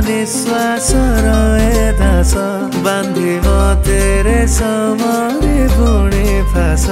निश्वास रहे दास बांधी तेरे समारे पुणी फास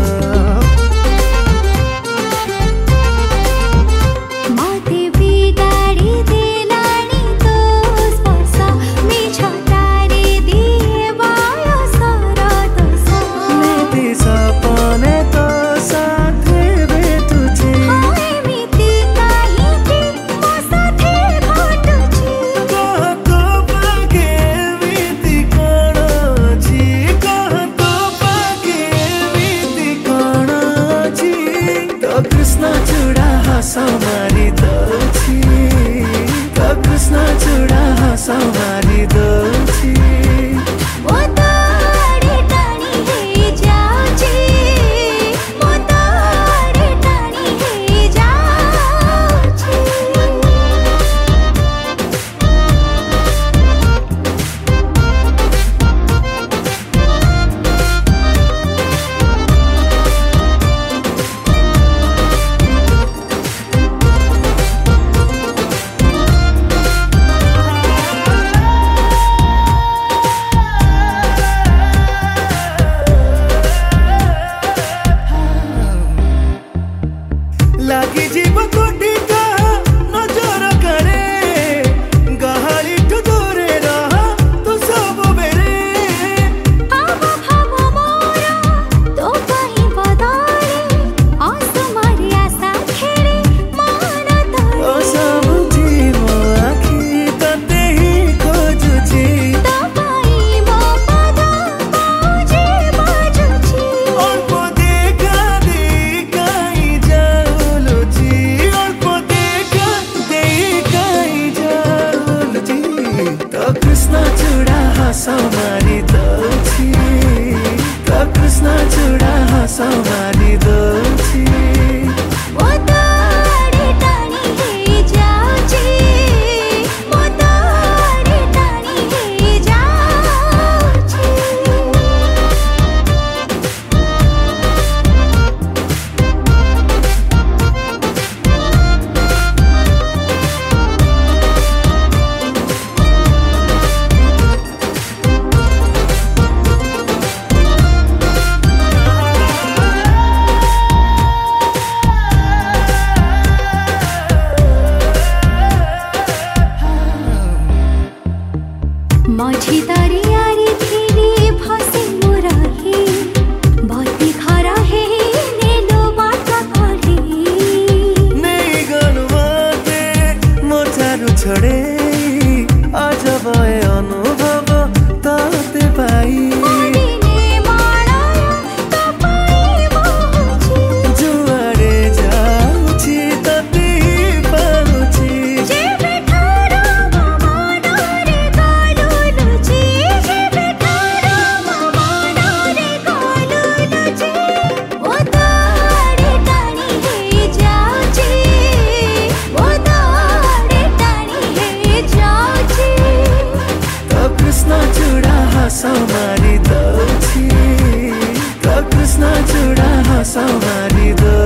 कृष्ण चूड़ा हसमारी दौची तो कृष्ण चूड़ा हसमारी दौची लागी जीव कोटी का नजर करे गहाली ठु दूरे रहा तू सब बेरे हाव मोरा तो कहीं बदले असमारी आशा खेरे मान तले ओ सब जीव आखी तते ही खोजुची तो पाई मो पद बाजे बाजुची अल्प देखा देखाई जाऊलुची अल्प देखा देखाई जाऊलुची तो कृष्ण चूड़ा हसमारी दौची तो कृष्ण चूड़ा हसमारी दौची माझी दरियारी थीरी फसे मुराही बाती खरा है नेलो बाटा करी नहीं गनुवाते मोचारु छोड़े आज भए अनुभव ताते पाई जुआरे जाउची तते पाउची कृष्ण चूड़ा हसमारी दौची तो कृष्ण चूड़ा हसमारी दौची।